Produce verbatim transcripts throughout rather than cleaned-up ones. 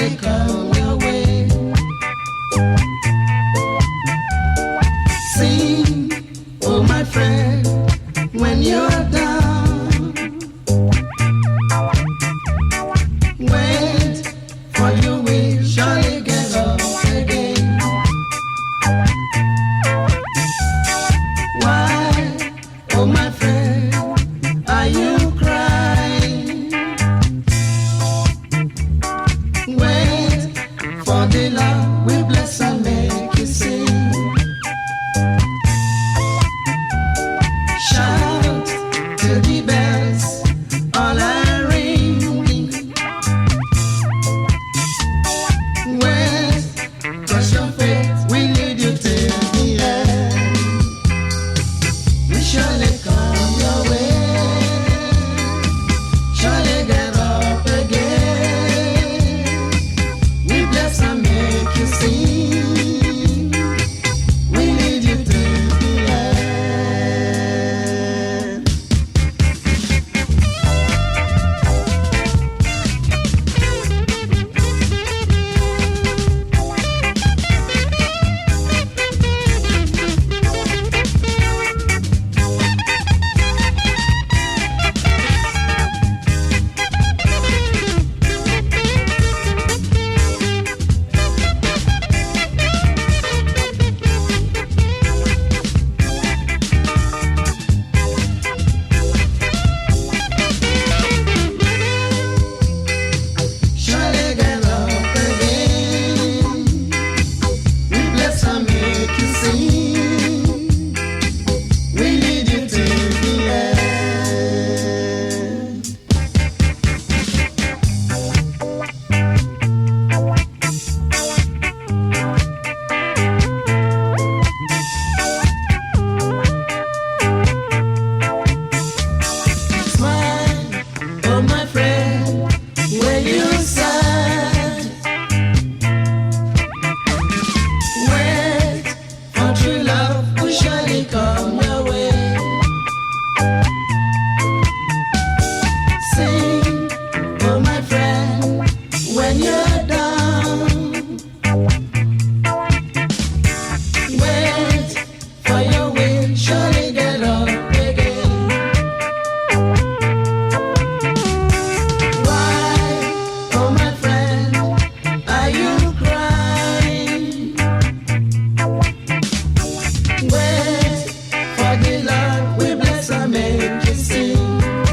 surely come your way. Sing, oh my friend, when you're down. Wait, for you will surely get up again. Why, oh my friend, are you crying? Wait for the Lord will bless and make you sing. Shout till the bells all are ringing. Wait, 'cause your faith will lead you till the end. We surely come your way. Surely get up again. We bless and make you sing. We lead you till the end. Surely get up again. We bless and make you sing. We lead you till the end. Smile, oh my friend, when you sad. Wait, for true love will surely come your way. Sing, oh my friend, when you're down. Wait, for your will surely get up again. Why, oh my friend, are you crying? Wait, for the Lord will bless and make you sing.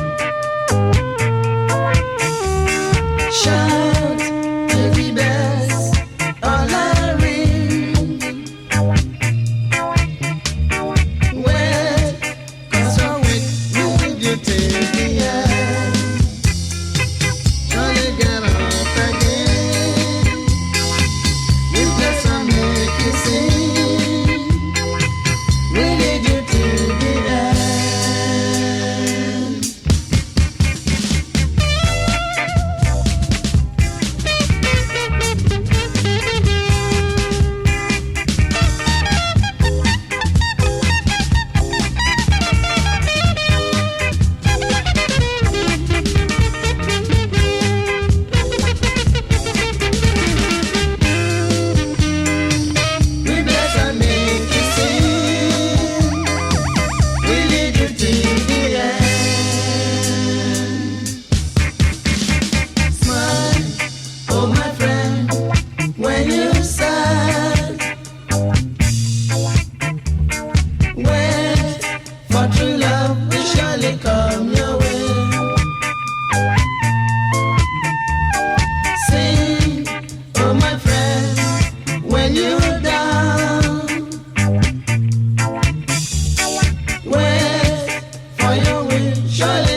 Shout till the bells all are ringing. Wait, 'cause your wait will lead you till the end. Surely get up again. We bless and make you sing. We lead you till the end. We bless and make you sing. We lead you till the end. Smile, oh my friend, when you're sad. Wait, for true love will surely come your way. Sing, oh my friend, when you're down. Wait, for your will surely